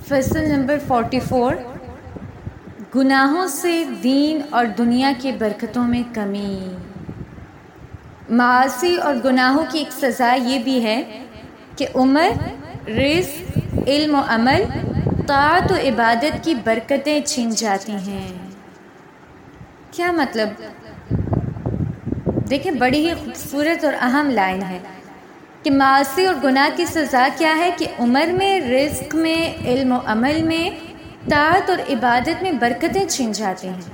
فصل نمبر 44 گناہوں سے دین اور دنیا کی برکتوں میں کمی۔ معاصی اور گناہوں کی ایک سزا یہ بھی ہے کہ عمر، رزق، علم و عمل، طاعت و عبادت کی برکتیں چھن جاتی ہیں۔ کیا مطلب؟ دیکھیں، بڑی ہی خوبصورت اور اہم لائن ہے کہ معاصی اور گناہ کی سزا کیا ہے کہ عمر میں، رزق میں، علم و عمل میں، طاعت اور عبادت میں برکتیں چھن جاتی ہیں۔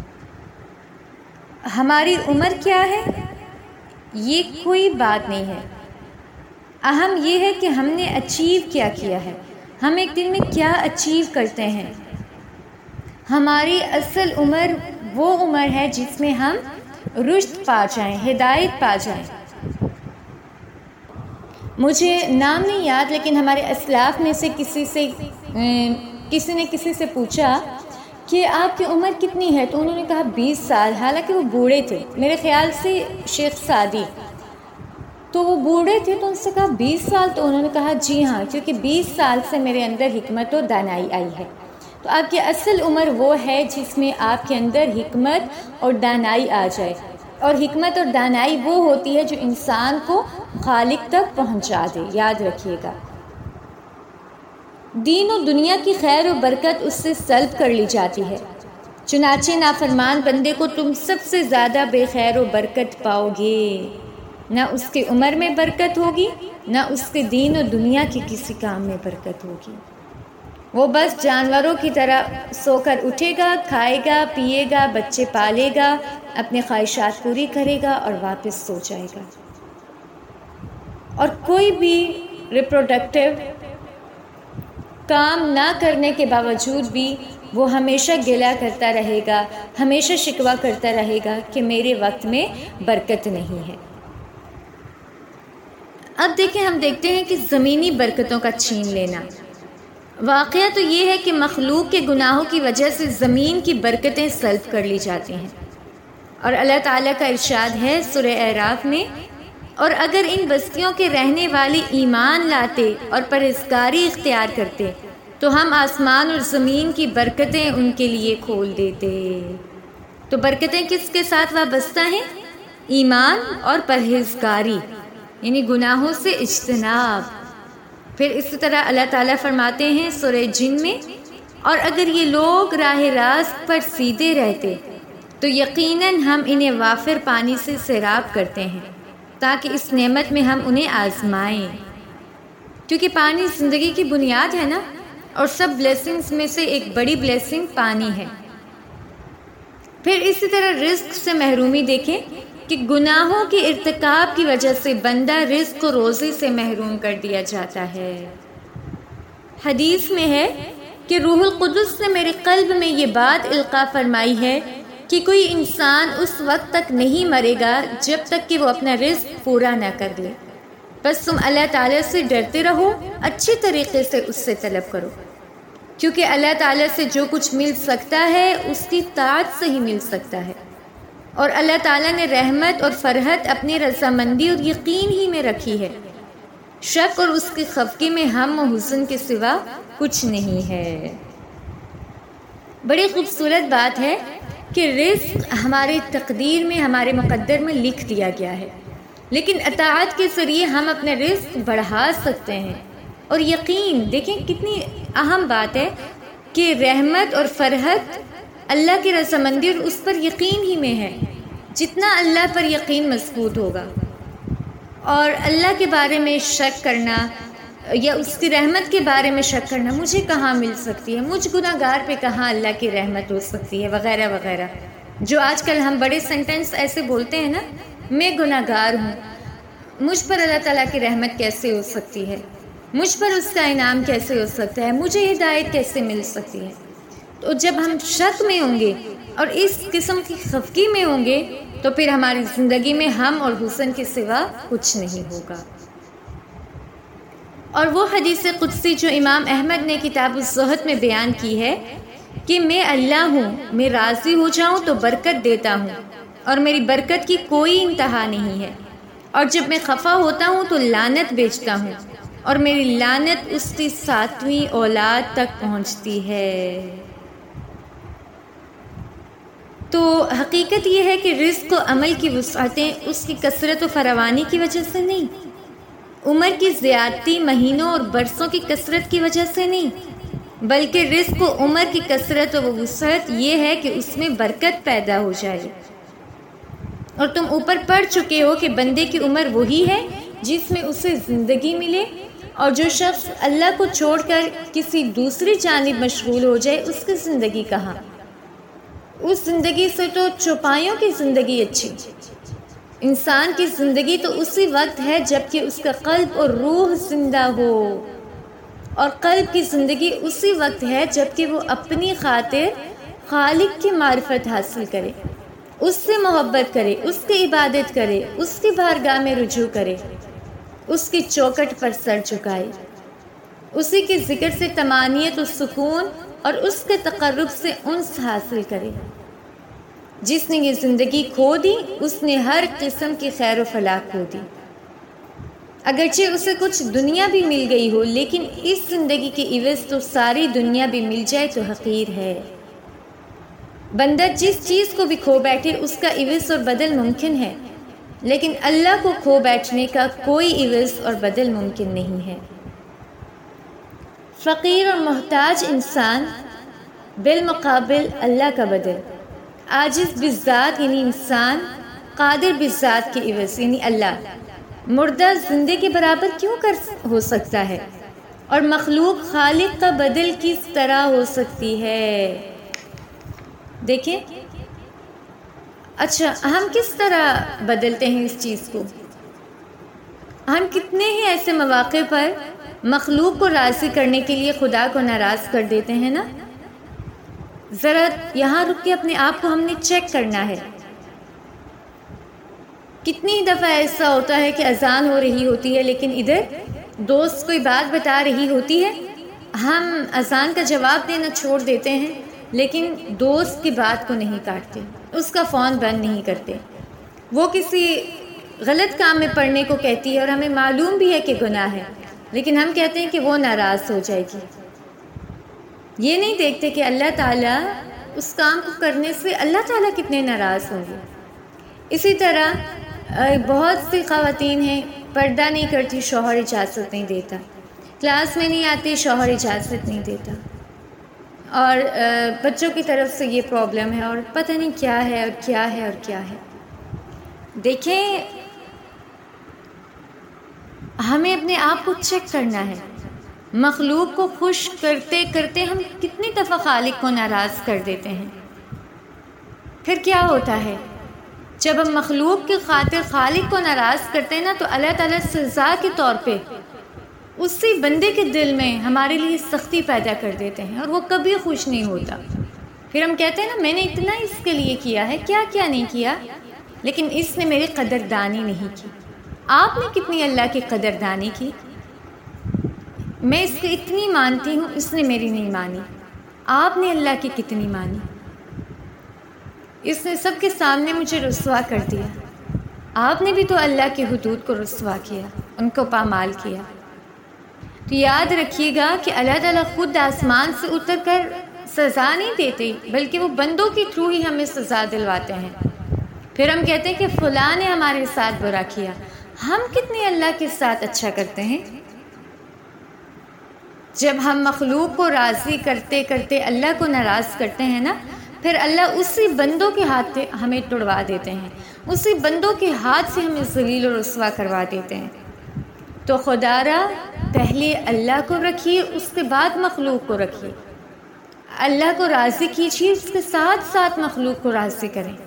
ہماری عمر کیا ہے یہ کوئی بات نہیں ہے، اہم یہ ہے کہ ہم نے اچیو کیا کیا ہے، ہم ایک دن میں کیا اچیو کرتے ہیں۔ ہماری اصل عمر وہ عمر ہے جس میں ہم رشد پا جائیں، ہدایت پا جائیں۔ مجھے نام نہیں یاد، لیکن ہمارے اسلاف میں سے کسی نے کسی سے پوچھا کہ آپ کی عمر کتنی ہے، تو انہوں نے کہا 20 سال، حالانکہ وہ بوڑھے تھے، میرے خیال سے شیخ سعدی، تو وہ بوڑھے تھے، تو ان سے کہا 20 سال، تو انہوں نے کہا جی ہاں، کیونکہ 20 سال سے میرے اندر حکمت و دانائی آئی ہے۔ تو آپ کی اصل عمر وہ ہے جس میں آپ کے اندر حکمت اور دانائی آ جائے، اور حکمت اور دانائی وہ ہوتی ہے جو انسان کو خالق تک پہنچا دے، یاد رکھیے گا۔ دین و دنیا کی خیر و برکت اس سے سلب کر لی جاتی ہے، چنانچہ نافرمان بندے کو تم سب سے زیادہ بے خیر و برکت پاؤ گے، نہ اس کی عمر میں برکت ہوگی، نہ اس کے دین و دنیا کے کسی کام میں برکت ہوگی۔ وہ بس جانوروں کی طرح سو کر اٹھے گا، کھائے گا، پیے گا، بچے پالے گا، اپنے خواہشات پوری کرے گا اور واپس سو جائے گا، اور کوئی بھی ریپروڈکٹیو کام نہ کرنے کے باوجود بھی وہ ہمیشہ گلہ کرتا رہے گا، ہمیشہ شکوہ کرتا رہے گا کہ میرے وقت میں برکت نہیں ہے۔ اب دیکھیں، ہم دیکھتے ہیں کہ زمینی برکتوں کا چھین لینا۔ واقعہ تو یہ ہے کہ مخلوق کے گناہوں کی وجہ سے زمین کی برکتیں سلب کر لی جاتی ہیں، اور اللہ تعالیٰ کا ارشاد ہے سورہ اعراف میں، اور اگر ان بستیوں کے رہنے والے ایمان لاتے اور پرہیزگاری اختیار کرتے تو ہم آسمان اور زمین کی برکتیں ان کے لیے کھول دیتے۔ تو برکتیں کس کے ساتھ وابستہ ہیں؟ ایمان اور پرہیزگاری، یعنی گناہوں سے اجتناب۔ پھر اسی طرح اللہ تعالیٰ فرماتے ہیں سورہ جن میں، اور اگر یہ لوگ راہ راست پر سیدھے رہتے تو یقیناً ہم انہیں وافر پانی سے سیراب کرتے ہیں تاکہ اس نعمت میں ہم انہیں آزمائیں، کیونکہ پانی زندگی کی بنیاد ہے نا، اور سب بلیسنگز میں سے ایک بڑی بلیسنگ پانی ہے۔ پھر اسی طرح رزق سے محرومی دیکھیں کہ گناہوں کے ارتکاب کی وجہ سے بندہ رزق و روزی سے محروم کر دیا جاتا ہے۔ حدیث میں ہے کہ روح القدس نے میرے قلب میں یہ بات القاء فرمائی ہے کہ کوئی انسان اس وقت تک نہیں مرے گا جب تک کہ وہ اپنا رزق پورا نہ کر لے۔ بس تم اللہ تعالیٰ سے ڈرتے رہو، اچھی طریقے سے اس سے طلب کرو، کیونکہ اللہ تعالیٰ سے جو کچھ مل سکتا ہے اس کی طاعت سے ہی مل سکتا ہے، اور اللہ تعالیٰ نے رحمت اور فرحت اپنی رضامندی اور یقین ہی میں رکھی ہے، شک اور اس کی خفگی میں ہم و حزن کے سوا کچھ نہیں ہے۔ بڑی خوبصورت بات ہے کہ رزق ہماری تقدیر میں، ہمارے مقدر میں لکھ دیا گیا ہے، لیکن اطاعت کے ذریعے ہم اپنے رزق بڑھا سکتے ہیں۔ اور یقین دیکھیں کتنی اہم بات ہے کہ رحمت اور فرحت اللہ کی رضامندی اور اس پر یقین ہی میں ہے۔ جتنا اللہ پر یقین مضبوط ہوگا اور اللہ کے بارے میں شک کرنا یا اس کی رحمت کے بارے میں شک کرنا، مجھے کہاں مل سکتی ہے، مجھ گناہ گار پہ کہاں اللہ کی رحمت ہو سکتی ہے، وغیرہ وغیرہ، جو آج کل ہم بڑے سینٹینس ایسے بولتے ہیں نا، میں گناہ گار ہوں، مجھ پر اللہ تعالیٰ کی رحمت کیسے ہو سکتی ہے، مجھ پر اس کا انعام کیسے ہو سکتا ہے، مجھے ہدایت کیسے مل سکتی ہے۔ تو جب ہم شک میں ہوں گے اور اس قسم کی خفگی میں ہوں گے تو پھر ہماری زندگی میں ہم اور حسن کے سوا کچھ نہیں ہوگا۔ اور وہ حدیث قدسی جو امام احمد نے کتاب الزہد میں بیان کی ہے کہ میں اللہ ہوں، میں راضی ہو جاؤں تو برکت دیتا ہوں، اور میری برکت کی کوئی انتہا نہیں ہے، اور جب میں خفا ہوتا ہوں تو لعنت بیچتا ہوں، اور میری لعنت اس کی 7ویں اولاد تک پہنچتی ہے۔ تو حقیقت یہ ہے کہ رزق و عمل کی وسعتیں اس کی کثرت و فراوانی کی وجہ سے نہیں، عمر کی زیادتی مہینوں اور برسوں کی کثرت کی وجہ سے نہیں، بلکہ رزق و عمر کی کثرت و وسعت یہ ہے کہ اس میں برکت پیدا ہو جائے۔ اور تم اوپر پڑھ چکے ہو کہ بندے کی عمر وہی ہے جس میں اسے زندگی ملے، اور جو شخص اللہ کو چھوڑ کر کسی دوسری جانب مشغول ہو جائے اس کی زندگی کہاں؟ اس زندگی سے تو چوپایوں کی زندگی اچھی۔ انسان کی زندگی تو اسی وقت ہے جب کہ اس کا قلب اور روح زندہ ہو، اور قلب کی زندگی اسی وقت ہے جب کہ وہ اپنی خاطر خالق کی معرفت حاصل کرے، اس سے محبت کرے، اس کی عبادت کرے، اس کی بارگاہ میں رجوع کرے، اس کی چوکٹ پر سر جھکائے، اسی کے ذکر سے طمانینت و سکون اور اس کے تقرب سے انس حاصل کرے۔ جس نے یہ زندگی کھو دی اس نے ہر قسم کی خیر و فلاح کھو دی۔ اگرچہ اسے کچھ دنیا بھی مل گئی ہو، لیکن اس زندگی کی عوض تو ساری دنیا بھی مل جائے تو حقیر ہے۔ بندہ جس چیز کو بھی کھو بیٹھے اس کا عوض اور بدل ممکن ہے، لیکن اللہ کو کھو بیٹھنے کا کوئی عوض اور بدل ممکن نہیں ہے۔ فقیر اور محتاج انسان بالمقابل اللہ کا بدل، عاجز بالذات یعنی انسان، قادر بالذات کے عوض یعنی اللہ، مردہ زندے کے برابر کیوں ہو سکتا ہے، اور مخلوق خالق کا بدل کس طرح ہو سکتی ہے؟ دیکھیں، اچھا ہم کس طرح بدلتے ہیں اس چیز کو؟ ہم کتنے ہی ایسے مواقع پر مخلوق کو راضی کرنے کے لیے خدا کو ناراض کر دیتے ہیں نا؟ ذرا یہاں رک کے اپنے آپ کو ہم نے چیک کرنا ہے۔ کتنی دفعہ ایسا ہوتا ہے کہ اذان ہو رہی ہوتی ہے لیکن ادھر دوست کوئی بات بتا رہی ہوتی ہے، ہم اذان کا جواب دینا چھوڑ دیتے ہیں لیکن دوست کی بات کو نہیں کاٹتے، اس کا فون بند نہیں کرتے۔ وہ کسی غلط کام میں پڑھنے کو کہتی ہے اور ہمیں معلوم بھی ہے کہ گناہ ہے، لیکن ہم کہتے ہیں کہ وہ ناراض ہو جائے گی۔ یہ نہیں دیکھتے کہ اللہ تعالیٰ اس کام کو کرنے سے اللہ تعالیٰ کتنے ناراض ہوں گے۔ اسی طرح بہت سی خواتین ہیں، پردہ نہیں کرتی، شوہر اجازت نہیں دیتا، کلاس میں نہیں آتی، شوہر اجازت نہیں دیتا، اور بچوں کی طرف سے یہ پرابلم ہے، اور پتہ نہیں کیا ہے اور کیا ہے اور کیا ہے۔ دیکھیں، ہمیں اپنے آپ کو چیک کرنا ہے۔ مخلوق کو خوش کرتے کرتے ہم کتنی دفعہ خالق کو ناراض کر دیتے ہیں۔ پھر کیا ہوتا ہے جب ہم مخلوق کی خاطر خالق کو ناراض کرتے ہیں نا، تو اللہ تعالیٰ سزا کے طور پہ اسی بندے کے دل میں ہمارے لیے سختی پیدا کر دیتے ہیں، اور وہ کبھی خوش نہیں ہوتا۔ پھر ہم کہتے ہیں نا، میں نے اتنا اس کے لیے کیا ہے، کیا کیا نہیں کیا، لیکن اس نے میری قدردانی نہیں کی۔ آپ نے کتنی اللہ کی قدردانی کی؟ میں اس کو اتنی مانتی ہوں، اس نے میری نہیں مانی۔ آپ نے اللہ کی کتنی مانی؟ اس نے سب کے سامنے مجھے رسوا کر دیا۔ آپ نے بھی تو اللہ کی حدود کو رسوا کیا، ان کو پامال کیا۔ تو یاد رکھیے گا کہ اللہ تعالیٰ خود آسمان سے اتر کر سزا نہیں دیتے، بلکہ وہ بندوں کے تھرو ہی ہمیں سزا دلواتے ہیں۔ پھر ہم کہتے ہیں کہ فلاں نے ہمارے ساتھ برا کیا۔ ہم کتنے اللہ کے ساتھ اچھا کرتے ہیں؟ جب ہم مخلوق کو راضی کرتے کرتے اللہ کو ناراض کرتے ہیں نا، پھر اللہ اسی بندوں کے ہاتھ سے ہمیں توڑوا دیتے ہیں، اسی بندوں کے ہاتھ سے ہمیں ذلیل و رسوا کروا دیتے ہیں۔ تو خدا را پہلے اللہ کو رکھیے، اس کے بعد مخلوق کو رکھیے۔ اللہ کو راضی کیجیے، اس کے ساتھ ساتھ مخلوق کو راضی کریں،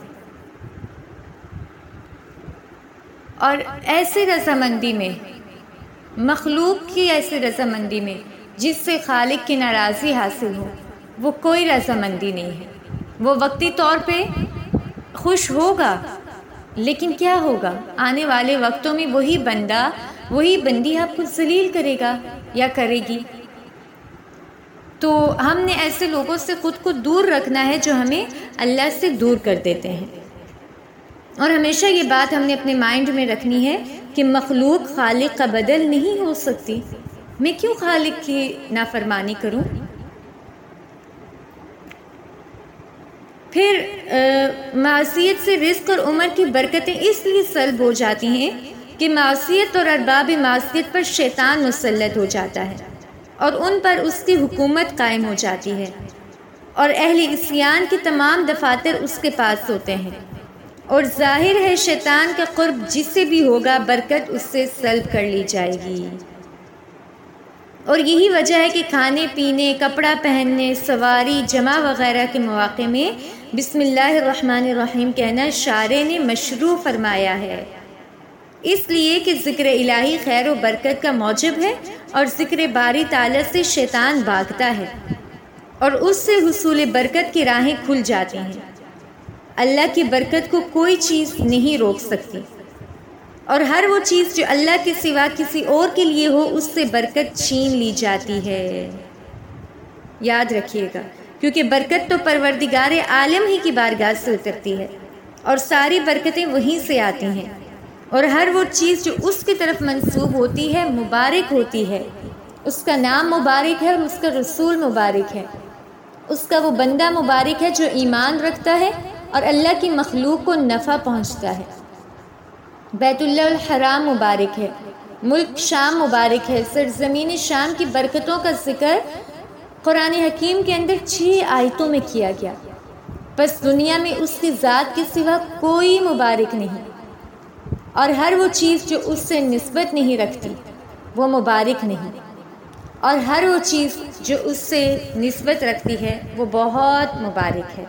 اور ایسی رضامندی میں، مخلوق کی ایسی رضامندی میں جس سے خالق کی ناراضی حاصل ہو، وہ کوئی رضامندی نہیں ہے۔ وہ وقتی طور پہ خوش ہوگا، لیکن کیا ہوگا؟ آنے والے وقتوں میں وہی بندہ، وہی بندی آپ کو ذلیل کرے گا یا کرے گی۔ تو ہم نے ایسے لوگوں سے خود کو دور رکھنا ہے جو ہمیں اللہ سے دور کر دیتے ہیں۔ اور ہمیشہ یہ بات ہم نے اپنے مائنڈ میں رکھنی ہے کہ مخلوق خالق کا بدل نہیں ہو سکتی. میں کیوں خالق کی نافرمانی کروں؟ پھر معصیت سے رزق اور عمر کی برکتیں اس لیے سلب ہو جاتی ہیں کہ معصیت اور ارباب معصیت پر شیطان مسلط ہو جاتا ہے اور ان پر اس کی حکومت قائم ہو جاتی ہے، اور اہل عصیان کے تمام دفاتر اس کے پاس ہوتے ہیں، اور ظاہر ہے شیطان کا قرب جس سے بھی ہوگا برکت اس سے سلب کر لی جائے گی. اور یہی وجہ ہے کہ کھانے پینے، کپڑا پہننے، سواری، جمع وغیرہ کے مواقع میں بسم اللہ الرحمن الرحیم کہنا شارع نے مشروع فرمایا ہے، اس لیے کہ ذکر الہی خیر و برکت کا موجب ہے، اور ذکر باری تعالیٰ سے شیطان بھاگتا ہے اور اس سے حصول برکت کی راہیں کھل جاتی ہیں. اللہ کی برکت کو کوئی چیز نہیں روک سکتی، اور ہر وہ چیز جو اللہ کے سوا کسی اور کے لیے ہو اس سے برکت چھین لی جاتی ہے. یاد رکھیے گا، کیونکہ برکت تو پروردگار عالم ہی کی بارگاہ سے اترتی ہے، اور ساری برکتیں وہیں سے آتی ہیں، اور ہر وہ چیز جو اس کی طرف منسوب ہوتی ہے مبارک ہوتی ہے. اس کا نام مبارک ہے اور اس کا رسول مبارک ہے، اس کا وہ بندہ مبارک ہے جو ایمان رکھتا ہے اور اللہ کی مخلوق کو نفع پہنچتا ہے. بیت اللہ الحرام مبارک ہے، ملک شام مبارک ہے. سرزمین شام کی برکتوں کا ذکر قرآن حکیم کے اندر 6 آیتوں میں کیا گیا. بس دنیا میں اس کی ذات کے سوا کوئی مبارک نہیں، اور ہر وہ چیز جو اس سے نسبت نہیں رکھتی وہ مبارک نہیں، اور ہر وہ چیز جو اس سے نسبت رکھتی ہے وہ بہت مبارک ہے.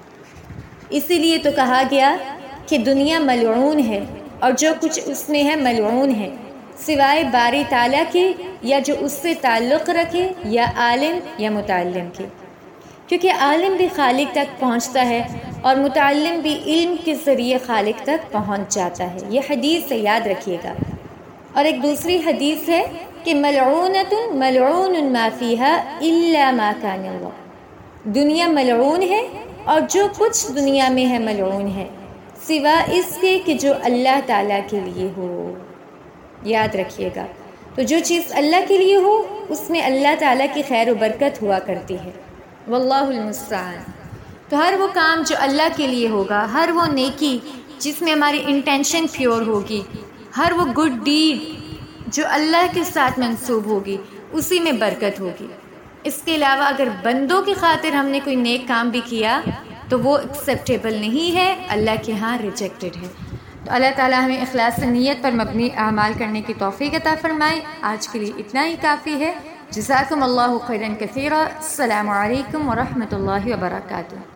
اسی لیے تو کہا گیا کہ دنیا ملعون ہے اور جو کچھ اس میں ہے ملعون ہے، سوائے باری تعالیٰ کے یا جو اس سے تعلق رکھے یا عالم یا متعلم کے، کیونکہ عالم بھی خالق تک پہنچتا ہے اور متعلم بھی علم کے ذریعے خالق تک پہنچ جاتا ہے. یہ حدیث سے یاد رکھیے گا. اور ایک دوسری حدیث ہے کہ ملعونۃ ملعون ما فیہا الا ما کان اللہ، دنیا ملعون ہے اور جو کچھ دنیا میں ہے ملعون ہے سوا اس کے کہ جو اللہ تعالیٰ کے لیے ہو. یاد رکھیے گا، تو جو چیز اللہ کے لیے ہو اس میں اللہ تعالیٰ کی خیر و برکت ہوا کرتی ہے. واللہ المستعان. تو ہر وہ کام جو اللہ کے لیے ہوگا، ہر وہ نیکی جس میں ہماری انٹینشن پیور ہوگی، ہر وہ گڈ ڈیڈ جو اللہ کے ساتھ منسوب ہوگی اسی میں برکت ہوگی. اس کے علاوہ اگر بندوں کی خاطر ہم نے کوئی نیک کام بھی کیا تو وہ ایکسیپٹیبل نہیں ہے، اللہ کے ہاں ریجیکٹڈ ہے. تو اللہ تعالیٰ ہمیں اخلاص نیت پر مبنی اعمال کرنے کی توفیق عطا فرمائے. آج کے لیے اتنا ہی کافی ہے. جزاکم اللہ خیرا کثیرا. السلام علیکم ورحمۃ اللہ وبرکاتہ.